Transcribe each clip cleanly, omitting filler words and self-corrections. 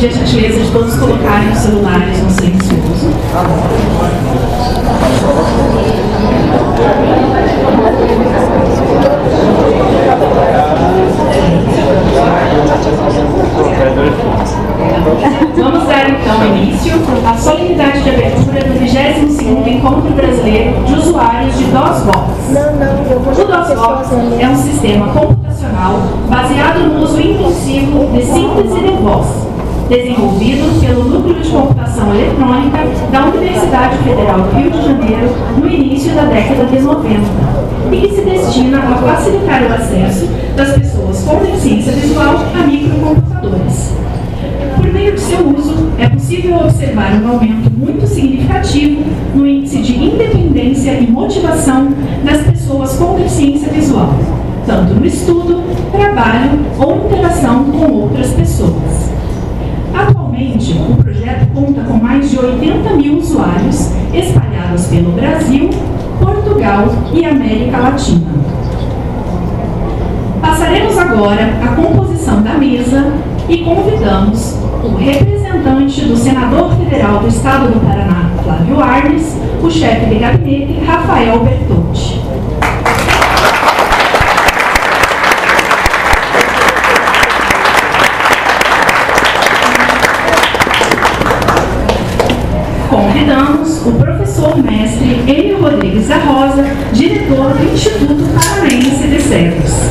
pedir a gentileza de todos colocarem os celulares no silencioso. Vamos dar então início à solenidade de abertura do 22º Encontro Brasileiro de Usuários de DOS-Vox. O DOS-Vox é um sistema computacional baseado no uso intensivo de síntese de voz, desenvolvido pelo Núcleo de Computação Eletrônica da Universidade Federal do Rio de Janeiro no início da década de 90, e que se destina a facilitar o acesso das pessoas com deficiência visual a microcomputadores. Por meio de seu uso, é possível observar um aumento muito significativo no índice de independência e motivação das pessoas com deficiência visual, tanto no estudo, trabalho ou interação com outras pessoas. Atualmente, o projeto conta com mais de 80 mil usuários espalhados pelo Brasil, Portugal e América Latina. Passaremos agora à composição da mesa e convidamos o representante do senador federal do Estado do Paraná, Flávio Arnes, o chefe de gabinete, Rafael Bertotti. Convidamos o professor mestre Enio Rodrigues da Rosa, diretor do Instituto Paranaense de Cegos.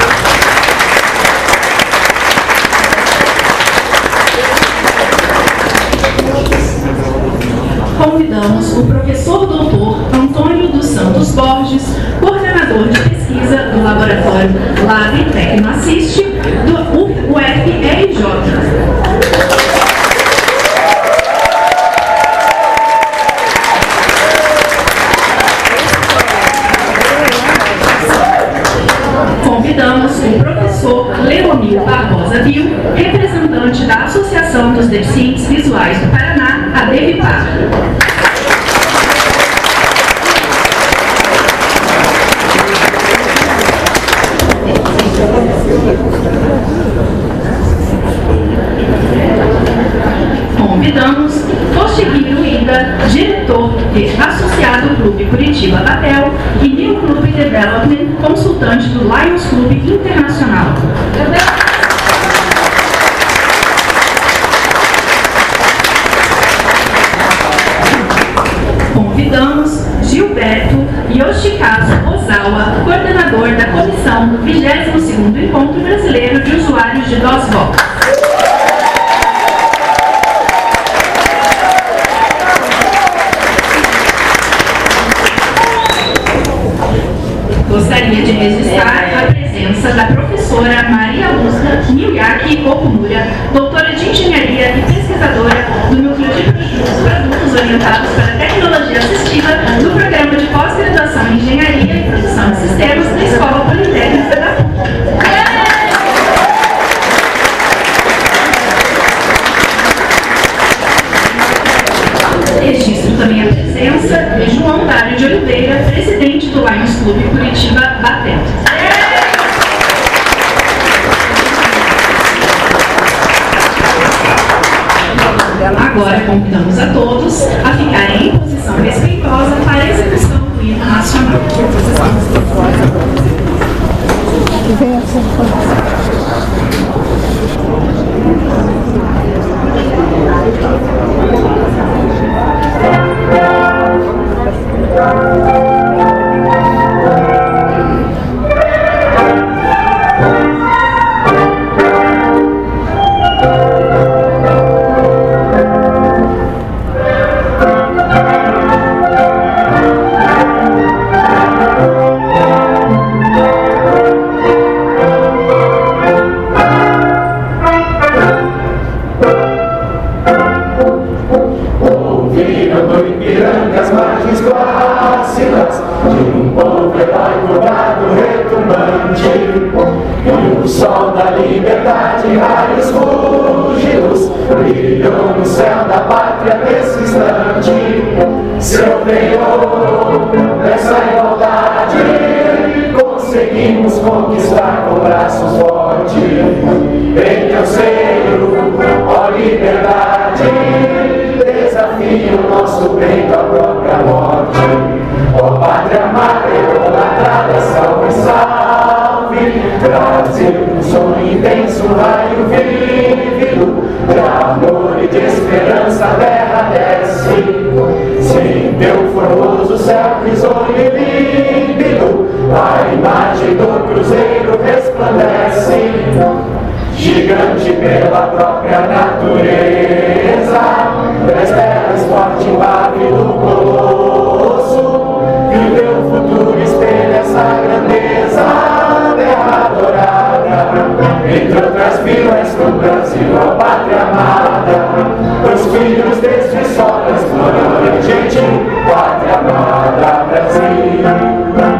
Convidamos o professor doutor Antônio dos Santos Borges, coordenador de pesquisa do Laboratório Lab Tecnoassist do UFRJ. Convidamos o professor Leonir Barbosa Bill, representante da Associação dos Deficientes Visuais do Paraná, a DEVIPAR. Convidamos Toshihiro Ida, diretor de Associado Clube Curitiba Batel e New Club Development, consultante do Lions Club Internacional. Convidamos Gilberto Yoshikazu Ozawa, coordenador da comissão do 22º Encontro Brasileiro de Usuários de DOS-Vox. Gostaria de registrar a presença da professora Maria Lúcia Miyake Okumura, doutora de engenharia e pesquisadora do Núcleo de Produtos Orientados para a Tecnologia Assistiva do Programa de Pós-Graduação em Engenharia e Produção de Sistemas da Escola Politécnica da PUC. Registro também a presença de João Dário de Oliveira, presidente do Lions Clube Curitiba Batel. Agora convidamos a todos a ficarem em posição respeitosa para a execução do hino nacional. Conquistar com braços fortes, em teu seio, ó liberdade. e o nosso peito à própria morte. Ó pátria amada, idolatrada, salve, salve. Brasil, um sonho intenso, um raio vívido, de amor e de esperança a terra desce. Sim, teu formoso céu risonho e límpido, a imagem do cruzeiro resplandece. Gigante pela própria natureza, das terras forte impávido colosso, e o teu futuro espelha essa grandeza, terra adorada, entre outras vilas do Brasil, a pátria amada, os filhos deste sol explorando gente, pátria amada, Brasil.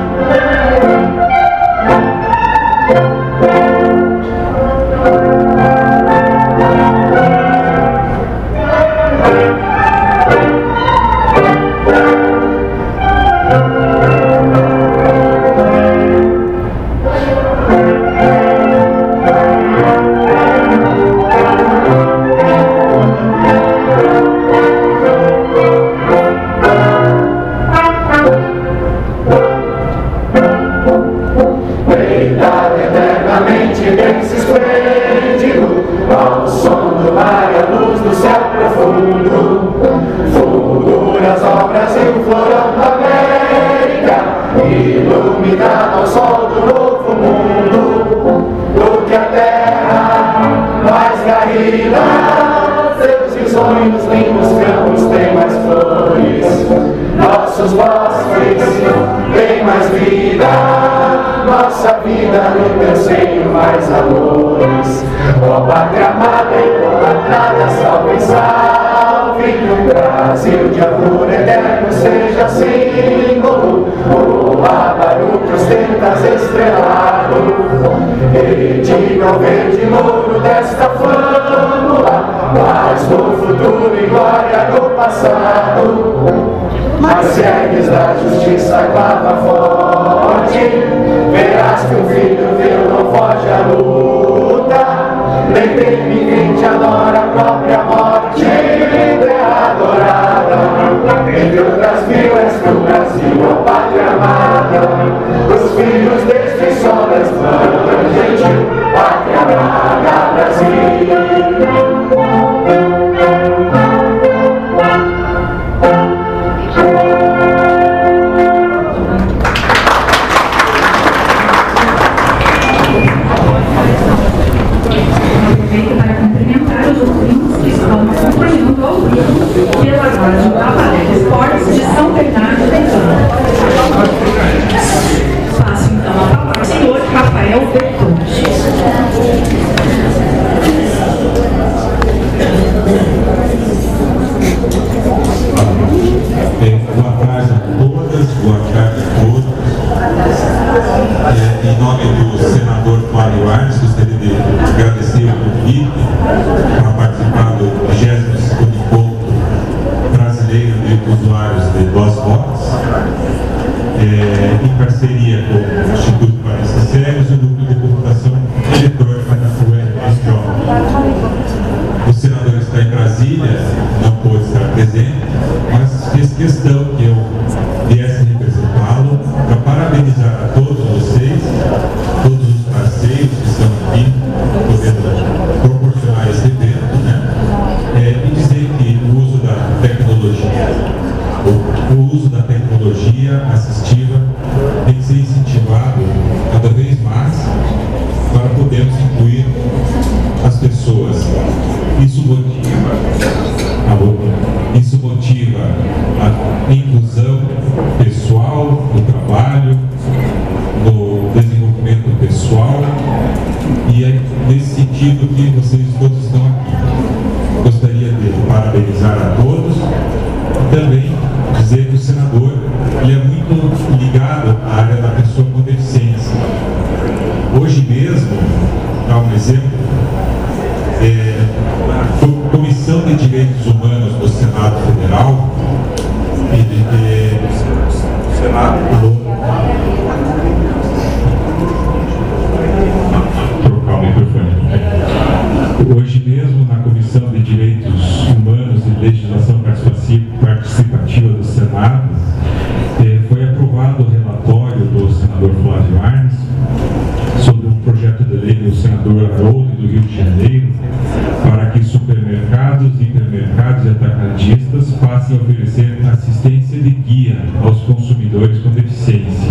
Iluminado ao sol do novo mundo, do que a terra mais garrida, seus risonhos limpos campos têm mais flores, nossos bosques têm mais vida, nossa vida no teu seio mais amores. Ó pátria amada, idolatrada, salve, salve. Brasil de amor eterno seja símbolo, o lábaro que ostentas estrelado, e diga ao verde louro desta flâmula, mas no futuro e glória no passado. Mas segues da justiça a clava forte, verás que um filho teu não foge à luta, nem teme quem te adora a própria morte, terra adorada, entre outras vilas do Brasil, a pátria amada, os filhos deste sol resplandecente, pátria amada, Brasil. Pela Rádio Avalé Esportes de São Bernardo do Campo. Passo então a palavra ao senhor Rafael Bertonti. Boa tarde a todas, boa tarde a todos. Em nome do senador Mário Arnes, gostaria de agradecer o convite para participar do 22º encontro brasileiro de usuários de DOS-Vox, em parceria com o Instituto Paredes Cegos e o Núcleo de Computação Eletrônica da UFRJ. O senador está em Brasília, não pôde estar presente, mas fez questão que eu viesse representá-lo para parabenizar a todos vocês, todos os parceiros que estão aqui, podendo proporcionar esse evento, né? E dizer que o uso da tecnologia assistiva tem que ser incentivado cada vez mais para podermos incluir as pessoas. Isso motiva a inclusão pessoal no trabalho, no desenvolvimento pessoal, e é nesse sentido que vocês todos estão aqui. Gostaria de parabenizar a todos e também dizer que o senador ele é muito ligado à área da pessoa com deficiência. Hoje mesmo, dar um exemplo, a Comissão de Direitos Humanos do Senado Federal trocar o microfone. Hoje mesmo, na Comissão de Direitos Humanos e Legislação Participativa Arnoldo e do Rio de Janeiro para que supermercados, hipermercados e atacadistas passem a oferecer assistência de guia aos consumidores com deficiência.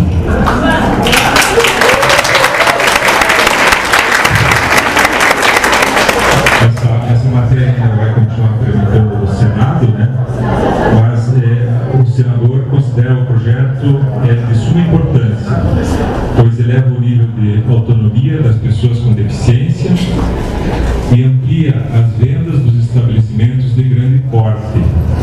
Essa matéria ainda vai continuar tramitando no Senado, né? Mas o senador considera o projeto de suma importância, pois eleva o nível de autonomia das pessoas com deficiência e amplia as vendas dos estabelecimentos de grande porte.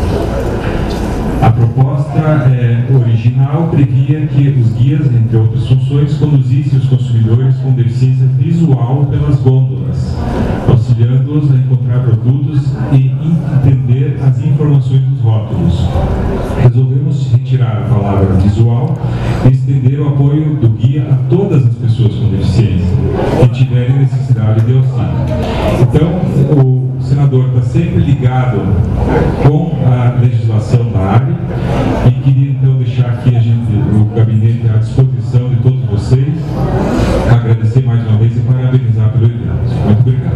A proposta original previa que os guias, entre outras funções, conduzissem os consumidores com deficiência visual pelas gôndolas, auxiliando-os a encontrar produtos e entender as informações dos rótulos. Resolvemos retirar a palavra visual e estender o apoio do guia a todas as pessoas com deficiência que tiverem necessidade de auxílio. Então, o senador está sempre ligado com a legislação da área e queria então deixar aqui o gabinete à disposição de todos vocês, agradecer mais uma vez e parabenizar pelo evento. Muito obrigado.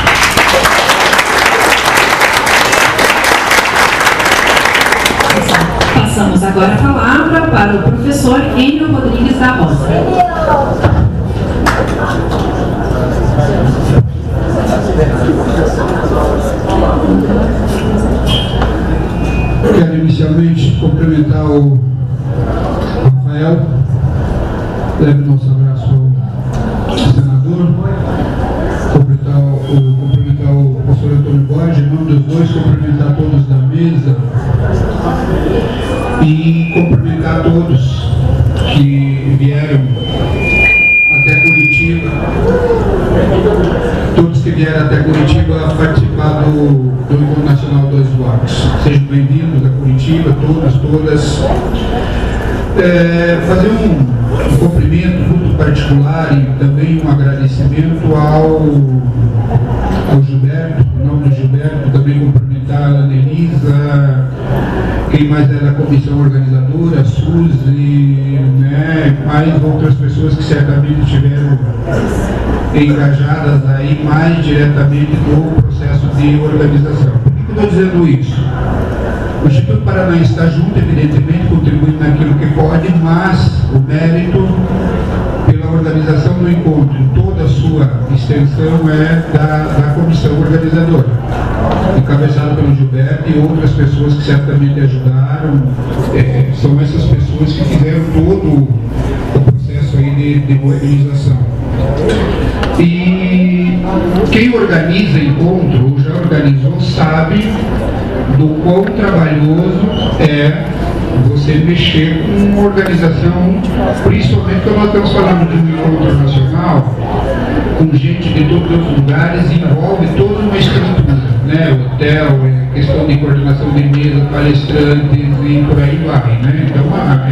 Passamos agora a palavra para o professor Enio Rodrigues da Rosa. Quero inicialmente cumprimentar o Rafael, leve nosso abraço ao senador, cumprimentar o professor Antônio Borges, em nome dos dois, cumprimentar todos da mesa e cumprimentar todos que vieram até Curitiba, todos que vieram até Curitiba participar do Encontro Nacional dos Votos. Sejam bem-vindos a Curitiba, todas. Fazer um cumprimento muito particular e também um agradecimento ao Gilberto, em nome do Gilberto, também cumprimentar a Ana Elisa, quem mais é da comissão organizadora, a Suzy, né, mais outras pessoas que certamente estiveram engajadas aí mais diretamente no processo de organização. Por que eu estou dizendo isso? O Instituto Paranaense está junto, evidentemente, contribuindo naquilo que pode, mas o mérito pela organização do encontro, toda a sua extensão é da comissão organizadora, encabeçada pelo Gilberto e outras pessoas que certamente ajudaram. São essas pessoas que fizeram todo o processo aí de mobilização. E quem organiza encontro, ou já organizou, sabe do quão trabalhoso é você mexer com uma organização, principalmente quando nós estamos falando de um encontro nacional, com gente de todos os lugares, envolve toda uma estrutura, né? Hotel, questão de coordenação de mesa, palestrantes e por aí vai, né? Então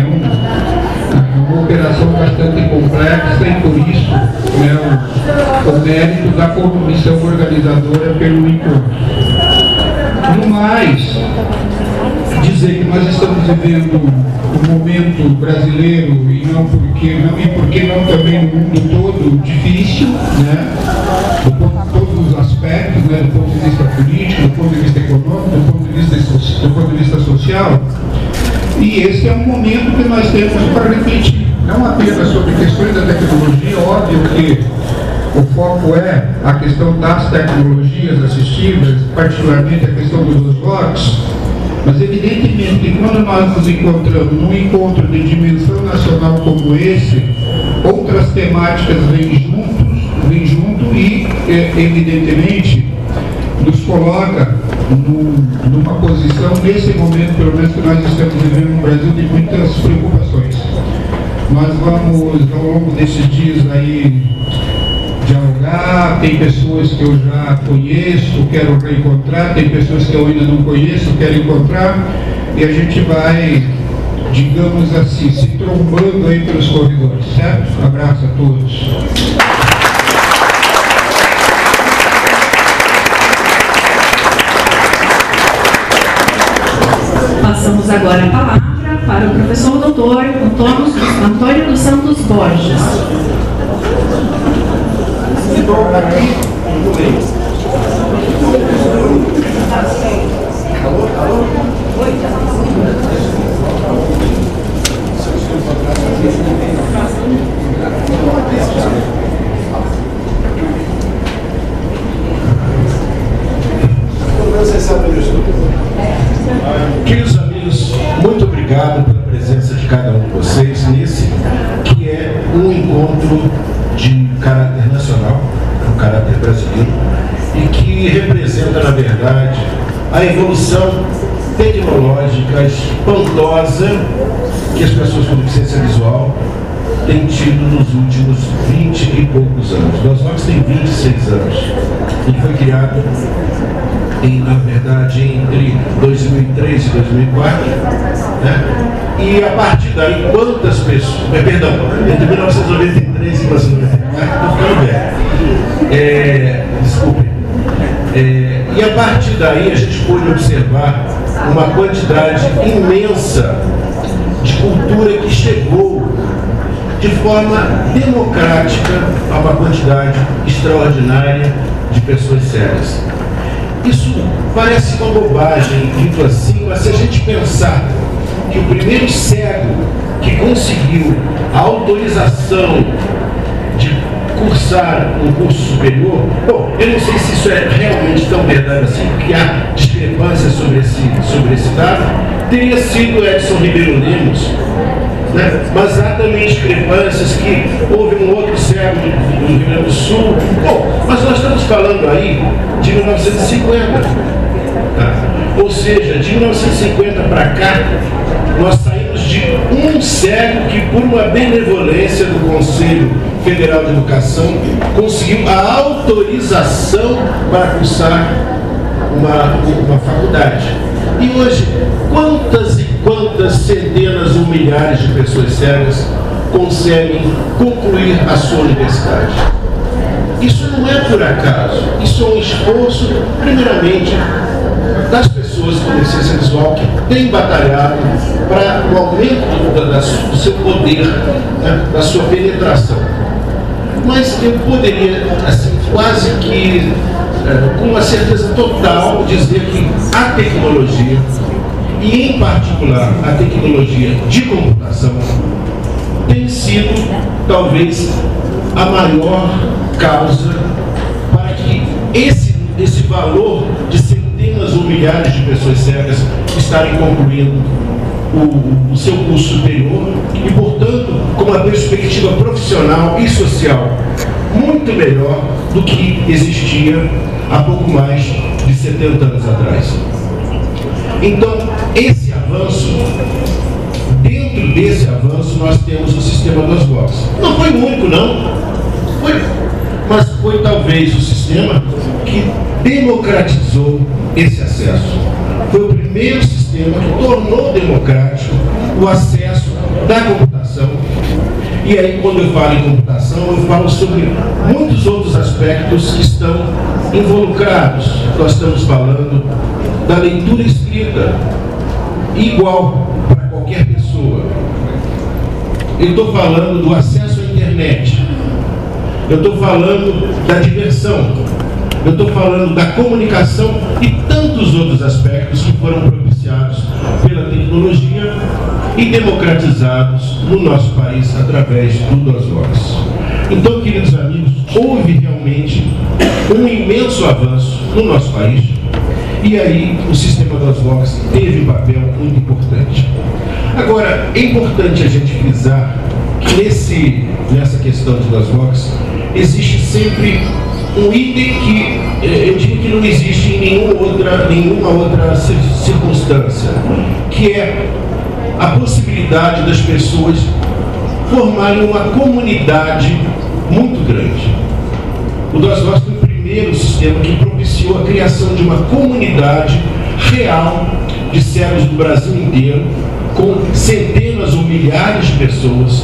é uma operação bastante complexa e por isso, né, o mérito da comissão organizadora pelo encontro. No mais, dizer que nós estamos vivendo um momento brasileiro e porque não também no mundo todo difícil, né? Todos os aspectos, né? Do ponto de vista político, do ponto de vista econômico, do ponto de vista social. E esse é um momento que nós temos para refletir, não apenas sobre questões da tecnologia, óbvio que o foco é a questão das tecnologias assistivas, particularmente a questão dos votos, mas evidentemente que quando nós nos encontramos num encontro de dimensão nacional como esse, outras temáticas vêm junto e, evidentemente, nos coloca numa posição, nesse momento, pelo menos que nós estamos vivendo no Brasil, de muitas preocupações. Nós vamos, ao longo desses dias aí, dialogar, tem pessoas que eu já conheço, quero reencontrar, tem pessoas que eu ainda não conheço, quero encontrar, e a gente vai, digamos assim, se trombando aí pelos corredores, certo? Um abraço a todos. Passamos agora a palavra para o professor doutor Antônio dos Santos Borges. estou aqui no meio. Alô? Alô? Queridos amigos, muito obrigado pela presença de cada um de vocês nesse que é um encontro de caráter nacional, um caráter brasileiro, e que representa, na verdade, a evolução tecnológica espantosa que as pessoas com deficiência visual têm tido nos últimos 20 e poucos anos. DOSVOX tem 26 anos. Ele foi criado, na verdade, entre 2003 e 2004, né? E a partir daí, quantas pessoas... Perdão, entre 1993 e 1994, estou ficando velho. Desculpem. E a partir daí a gente pôde observar uma quantidade imensa de cultura que chegou de forma democrática a uma quantidade extraordinária de pessoas cegas. Isso parece uma bobagem, dito assim, mas se a gente pensar que o primeiro cego que conseguiu a autorização de cursar um curso superior, bom, eu não sei se isso é realmente tão verdade assim, porque há discrepâncias sobre esse dado, teria sido Edson Ribeiro Lemos, né? Mas há também discrepâncias que houve um outro cego do Rio Grande do Sul. Bom, mas nós estamos falando aí de 1950, tá? Ou seja, de 1950 para cá, nós saímos de um cego que, por uma benevolência do Conselho Federal de Educação, conseguiu a autorização para cursar uma faculdade. E hoje, quantas e quantas centenas ou milhares de pessoas cegas conseguem concluir a sua universidade? Isso não é por acaso, isso é um esforço, primeiramente, das pessoas com deficiência visual que têm batalhado para o aumento do seu poder, né, da sua penetração. Mas eu poderia, assim, quase que com uma certeza total, dizer que a tecnologia, e em particular a tecnologia de computação, tem sido talvez a maior causa para que esse valor de centenas ou milhares de pessoas cegas estarem concluindo o seu curso superior e, portanto, com uma perspectiva profissional e social muito melhor do que existia há pouco mais de 70 anos atrás. Então, esse avanço, dentro desse avanço, nós temos o sistema DOSVOX. Não foi o único, não. Mas foi talvez o sistema que democratizou esse acesso. Foi o primeiro sistema que tornou democrático o acesso da computação. E aí, quando eu falo em computação, eu falo sobre muitos outros aspectos que estão involucrados. Nós estamos falando da leitura escrita, igual para qualquer pessoa. Eu estou falando do acesso à internet. Eu estou falando da diversão. Eu estou falando da comunicação e tantos outros aspectos que foram propiciados pela tecnologia e democratizados no nosso país através do DOSVOX. Então, queridos amigos, houve realmente um imenso avanço no nosso país e aí o sistema DOSVOX teve um papel muito importante. Agora, é importante a gente frisar que nessa questão de DOSVOX existe sempre um item que eu digo que não existe em nenhuma outra circunstância, que é a possibilidade das pessoas formarem uma comunidade muito grande. O DOSVOX foi o primeiro sistema que propiciou a criação de uma comunidade real de cegos do Brasil inteiro, com centenas ou milhares de pessoas,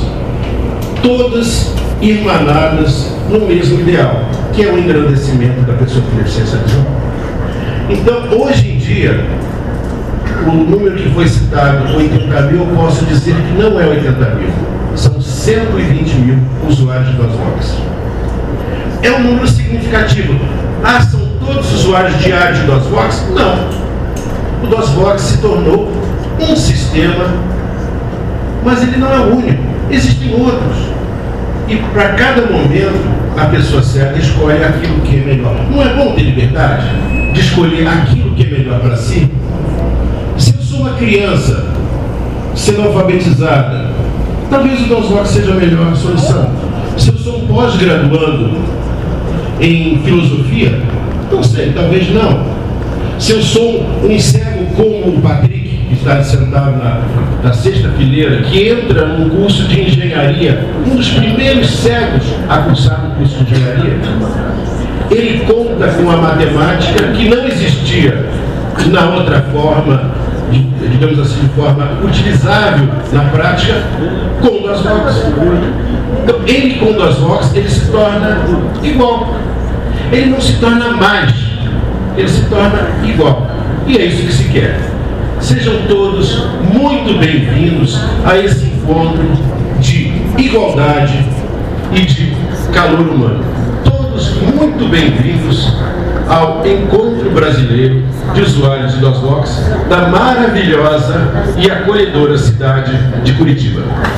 todas irmanadas no mesmo ideal, que é o engrandecimento da pessoa com deficiência visual. Então, hoje em dia, o número que foi citado, 80 mil, eu posso dizer que não é 80 mil, são 120 mil usuários de DOSVOX. é um número significativo. Ah, são todos usuários diários de DOSVox? Não. O DOSVox se tornou um sistema, mas ele não é o único. Existem outros. E para cada momento, a pessoa certa escolhe aquilo que é melhor. Não é bom ter liberdade de escolher aquilo que é melhor para si? Se eu sou uma criança sendo alfabetizada, talvez o DOSVox seja a melhor solução. Se eu sou um pós-graduando em filosofia, não sei, talvez não. Se eu sou um cego como o Patrick, que está sentado na sexta fileira, que entra num curso de engenharia, um dos primeiros cegos a cursar um curso de engenharia, ele conta com a matemática que não existia na outra forma, digamos assim, de forma utilizável na prática, com o DOSVox. Então, ele com o DOSVox, ele se torna igual. Ele não se torna mais, ele se torna igual. E é isso que se quer. Sejam todos muito bem-vindos a esse encontro de igualdade e de calor humano. Todos muito bem-vindos ao Encontro Brasileiro de Usuários de DOSVox da maravilhosa e acolhedora cidade de Curitiba.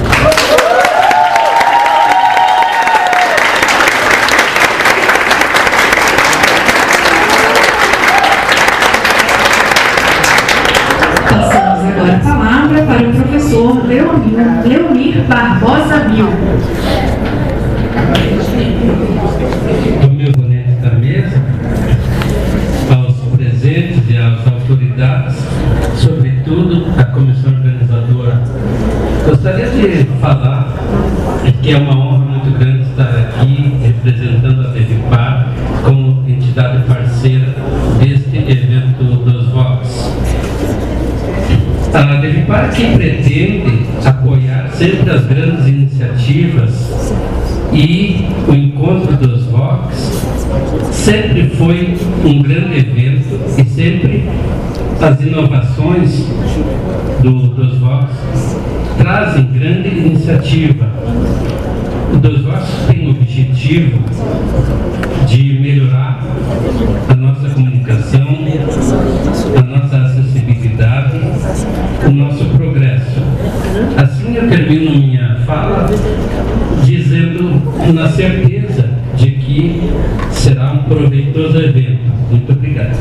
Passamos agora a palavra para o professor Leomir Barbosa Bil. Meus bonetos da mesa, aos presentes e às autoridades, sobretudo a comissão organizadora. Gostaria de falar que é uma honra muito grande estar aqui representando a DEVIPAR como entidade parceira deste evento DOSVox. A DEVIPAR que pretende apoiar sempre as grandes iniciativas, e o Encontro DOSVox sempre foi um grande evento e sempre as inovações do DOSVox trazem grande iniciativa. O DOSVox tem o objetivo de melhorar a nossa comunicação, a nossa acessibilidade, o nosso progresso. Assim eu termino minha fala dizendo na certeza de que será um proveitoso evento. Muito obrigado.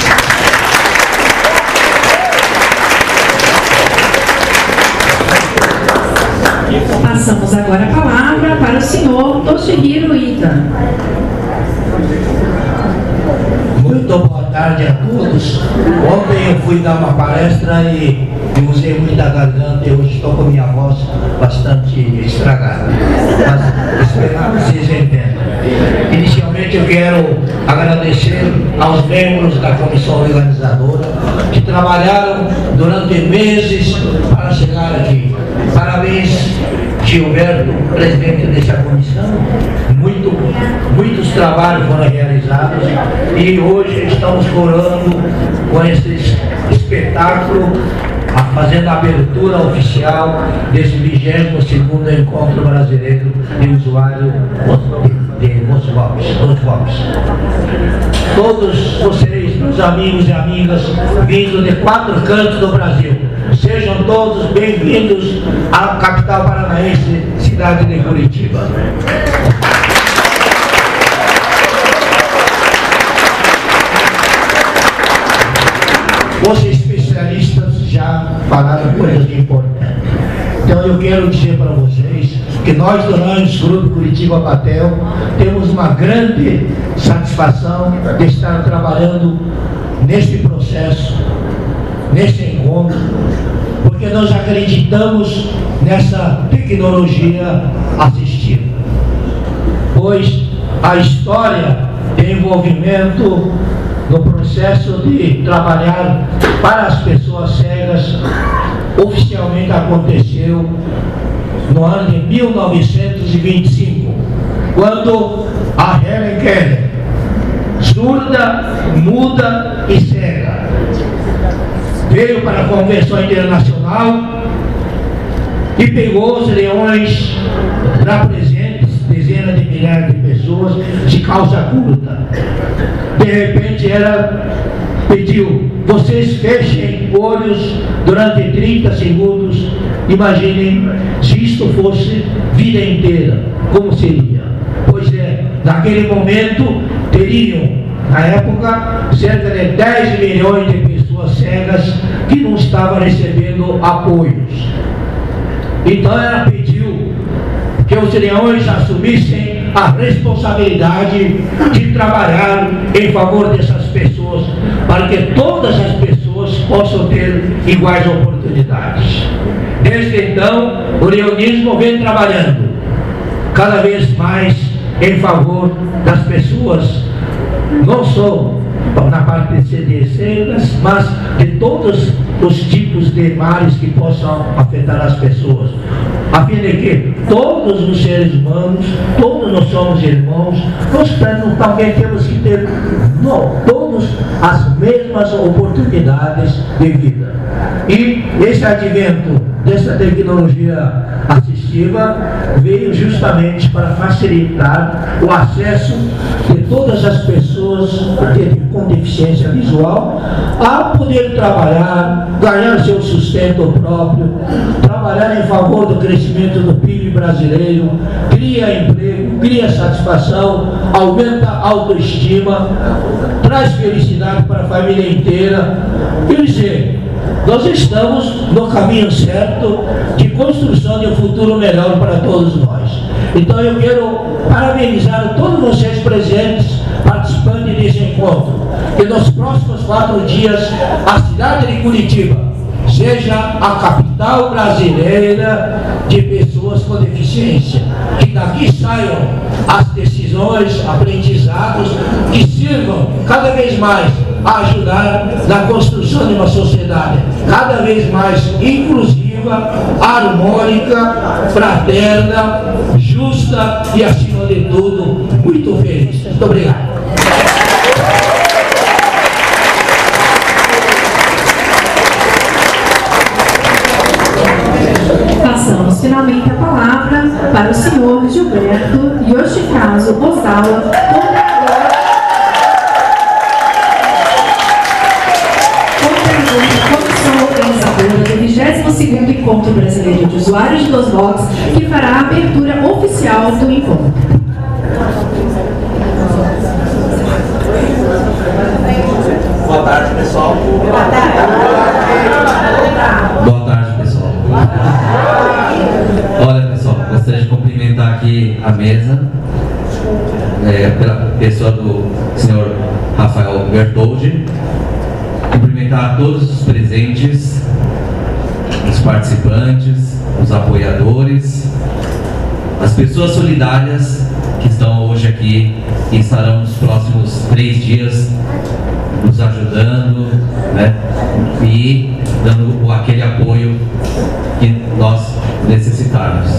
Passamos agora a palavra para o senhor Toshihiro Ida. Muito boa tarde a todos. Ontem eu fui dar uma palestra e usei muita garganta e hoje estou com minha voz bastante estragada. Mas espero que vocês entendam. Inicialmente eu quero agradecer aos membros da comissão organizadora que trabalharam durante meses para chegar aqui. Parabéns, Gilberto, presidente dessa comissão. Muitos trabalhos foram realizados e hoje estamos coroando com esse espetáculo, fazendo a abertura oficial desse 22º Encontro Brasileiro de Usuário de DOSVox. Todos vocês, meus amigos e amigas, vindos de 4 cantos do Brasil, sejam todos bem-vindos à capital paranaense, cidade de Curitiba. Os especialistas já falaram coisas importantes. Então eu quero dizer para vocês que nós do Langes Grupo Curitiba Patel temos uma grande satisfação de estar trabalhando nesse processo, nesse encontro, porque nós acreditamos nessa tecnologia assistida, pois a história de envolvimento no processo de trabalhar para as pessoas cegas oficialmente aconteceu no ano de 1925, quando a Helen Keller, surda, muda e cega, veio para a Convenção Internacional e pegou os leões lá presentes, dezenas de milhares de pessoas, pessoas de calça curta. De repente ela pediu: vocês fechem olhos durante 30 segundos. Imaginem se isto fosse vida inteira, como seria? Pois é, naquele momento teriam, na época, cerca de 10 milhões de pessoas cegas que não estavam recebendo apoios. Então ela pediu que os leões assumissem a responsabilidade de trabalhar em favor dessas pessoas, para que todas as pessoas possam ter iguais oportunidades. Desde então, o leonismo vem trabalhando cada vez mais em favor das pessoas, não só na parte de cegas, mas de todos os tipos de males que possam afetar as pessoas, a fim de que todos os seres humanos, todos nós somos irmãos, nós também temos que ter todos as mesmas oportunidades de vida. E esse advento dessa tecnologia assistiva veio justamente para facilitar o acesso de todas as pessoas com deficiência visual a poder trabalhar, ganhar seu sustento próprio, trabalhar em favor do crescimento do PIB brasileiro, cria emprego, cria satisfação, aumenta a autoestima, traz felicidade para a família inteira. Quer dizer, nós estamos no caminho certo de construção de um futuro melhor para todos nós. Então eu quero parabenizar todos vocês presentes, participantes desse encontro, que nos próximos 4 dias a cidade de Curitiba seja a capital brasileira de pessoas com deficiência, que daqui saiam as decisões, aprendizados que sirvam cada vez mais a ajudar na construção de uma sociedade cada vez mais inclusiva, harmônica, fraterna, justa e, acima de tudo, muito feliz. Muito obrigado. Passamos finalmente a palavra para o senhor Gilberto Yoshikazu Ozawa, do 22º Encontro Brasileiro de Usuários de DOSBox, que fará a abertura oficial do encontro. Boa tarde, pessoal. Boa tarde. Boa tarde, pessoal. Olha, pessoal, gostaria de cumprimentar aqui a mesa, pela pessoa do senhor Rafael Bertoldi, cumprimentar a todos os presentes, os participantes, os apoiadores, as pessoas solidárias que estão hoje aqui e estarão nos próximos 3 dias nos ajudando, né, e dando aquele apoio que nós necessitarmos.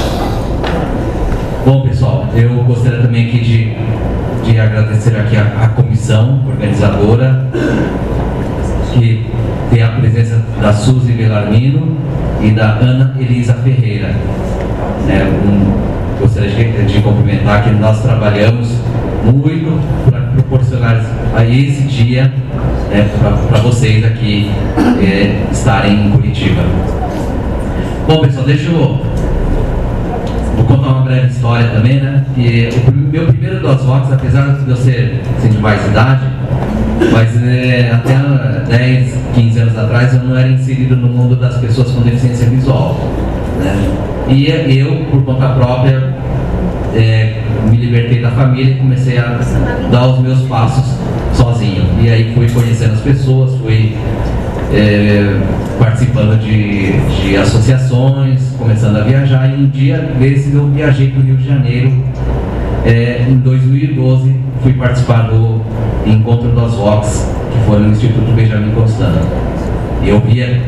Bom, pessoal, eu gostaria também aqui de agradecer aqui a comissão organizadora, que tem a presença da Suzy Belarmino e da Ana Elisa Ferreira. Gostaria de cumprimentar que nós trabalhamos muito para proporcionar a esse dia, para vocês aqui estarem em Curitiba. Bom, pessoal, vou contar uma breve história também, né? Que o meu primeiro DOSBox, apesar de eu ser de mais idade, mas até 10, 15 anos atrás eu não era inserido no mundo das pessoas com deficiência visual, né? E eu, por conta própria, me libertei da família e comecei a dar os meus passos sozinho. E aí fui conhecendo as pessoas, fui participando de associações, começando a viajar, e um dia desses eu viajei para o Rio de Janeiro. Em 2012 fui participar do Encontro DOSBox, que foi no Instituto Benjamin Constant. E eu via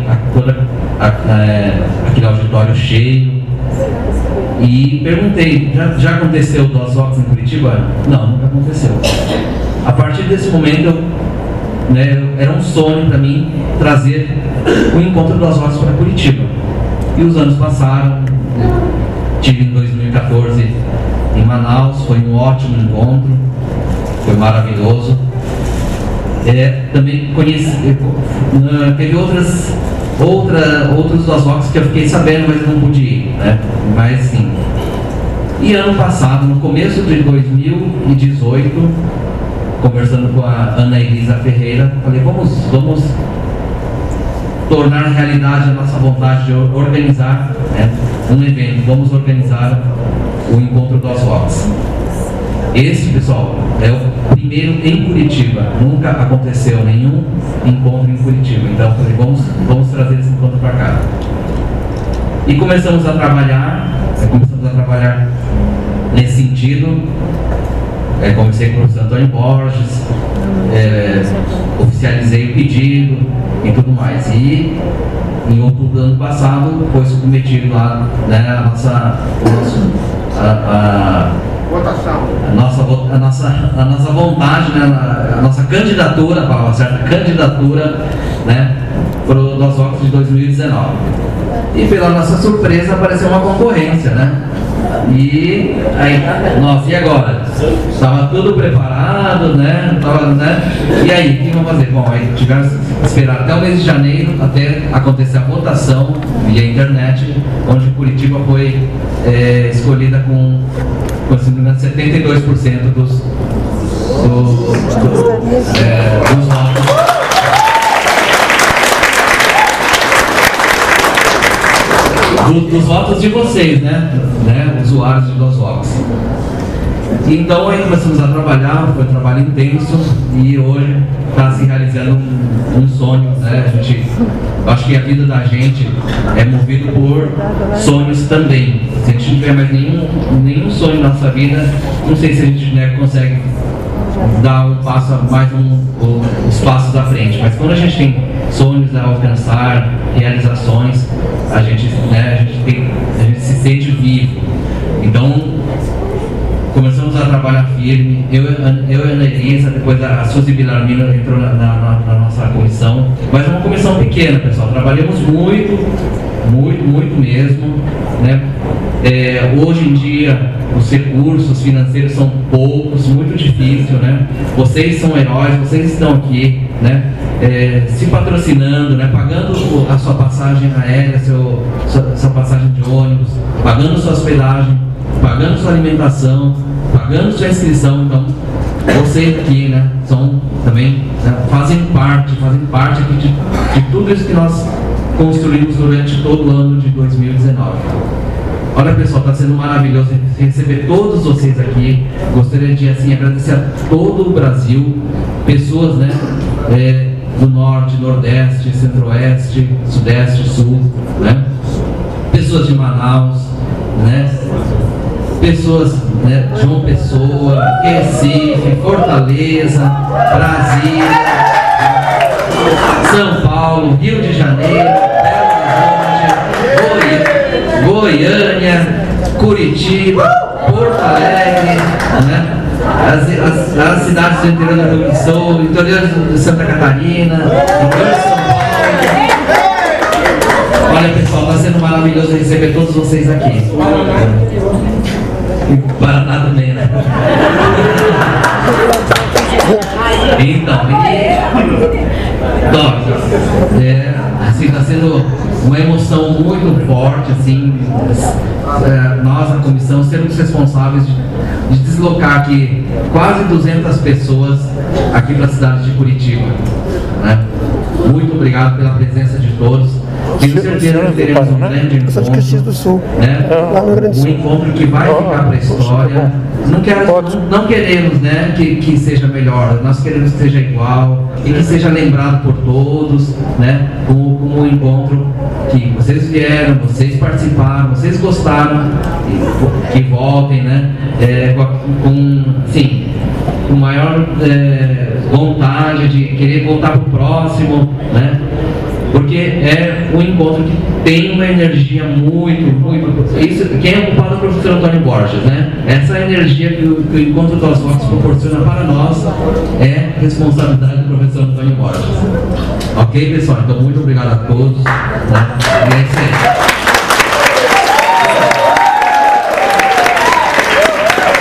aquele auditório cheio e perguntei: já aconteceu o DOSBox em Curitiba? Não, nunca aconteceu. A partir desse momento era um sonho para mim trazer o Encontro DOSBox para Curitiba. E os anos passaram, tive em 2014 em Manaus, foi um ótimo encontro, foi maravilhoso. Também conheci, teve outros DOSVOX que eu fiquei sabendo, mas eu não pude ir, né? Mas sim. E ano passado, no começo de 2018, conversando com a Ana Elisa Ferreira, falei, vamos tornar realidade a nossa vontade de organizar, né, um evento. Vamos organizar o encontro DOSVOX. Esse, pessoal, é o primeiro em Curitiba. Nunca aconteceu nenhum encontro em Curitiba. Então, eu falei, vamos trazer esse encontro para cá. E começamos a trabalhar nesse sentido. Conversei com o professor Antônio Borges, oficializei o pedido e tudo mais. E em outubro do ano passado foi submetido lá, né, a nossa vontade, né, a nossa candidatura, para uma certa candidatura, né, para o DOSVOX de 2019. E pela nossa surpresa apareceu uma concorrência, né? E aí, nossa, e agora? Estava tudo preparado, né? E aí, o que vamos fazer? Bom, aí tivemos que esperar até o mês de janeiro até acontecer a votação via internet, onde Curitiba foi escolhida com 72% dos votos. Dos votos de vocês, né? Usuários de DOSVOX. Então aí começamos a trabalhar, foi um trabalho intenso e hoje está se realizando um sonho, né? Acho que a vida da gente é movida por sonhos também. Se a gente não tiver mais nenhum sonho na nossa vida, não sei se a gente, né, consegue dar os passos à frente. Mas quando a gente tem sonhos a alcançar, realizações, a gente se sente vivo. Então, começamos a trabalhar firme, eu e a Ana Elisa, depois a Suzy Bilarmino entrou na nossa comissão, mas uma comissão pequena, pessoal. Trabalhamos muito mesmo, né? Hoje em dia os recursos financeiros são poucos, muito difícil, né? Vocês são heróis, vocês estão aqui, né? Se patrocinando, né? Pagando a sua passagem aérea, sua passagem de ônibus, pagando sua hospedagem, pagando sua alimentação, pagando sua inscrição. Então, vocês aqui, né, também, né, fazem parte aqui de tudo isso que nós construímos durante todo o ano de 2019. Olha, pessoal, está sendo maravilhoso receber todos vocês aqui. Gostaria de, assim, agradecer a todo o Brasil, pessoas, né, do Norte, Nordeste, Centro-Oeste, Sudeste, Sul, né, pessoas de Manaus, né, pessoas, né, João Pessoa, Recife, Fortaleza, Brasília, São Paulo, Rio de Janeiro, Belo Horizonte, Goiânia, Curitiba, Porto Alegre, né, as cidades do interior do Rio Grande do Sul, interior de Santa Catarina, interior de São Paulo. Olha, pessoal, está sendo maravilhoso receber todos vocês aqui. E Paraná também, né? Assim, está sendo uma emoção muito forte, assim, nós, a comissão, sermos responsáveis de deslocar aqui quase 200 pessoas aqui para a cidade de Curitiba, né? Muito obrigado pela presença de todos. Tenho certeza que teremos um grande encontro, né? Um encontro que vai ficar para a história. Não queremos, né, que seja melhor, nós queremos que seja igual e que seja lembrado por todos, né, como um encontro que vocês vieram, vocês participaram, vocês gostaram, que voltem, né, com maior vontade de querer voltar para o próximo, né? Porque é um encontro que tem uma energia muito. Isso, quem é o culpado é o professor Antônio Borges, né? Essa energia que o encontro DOSVOX proporciona para nós é responsabilidade do professor Antônio Borges. Ok, pessoal? Então, muito obrigado a todos. Né? E é isso aí.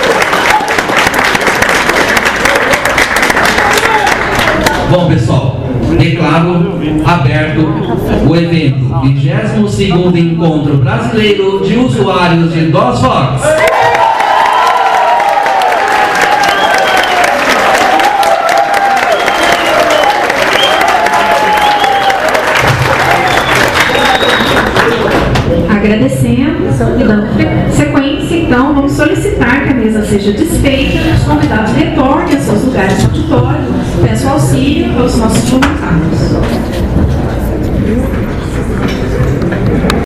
Bom, pessoal, declaro aberto o evento 22º Encontro Brasileiro de Usuários de DOSBox. Agradecemos e dando sequência, então, vamos solicitar que a mesa seja desfeita e os convidados retornem aos seus lugares no auditório. Peço auxílio aos nossos voluntários.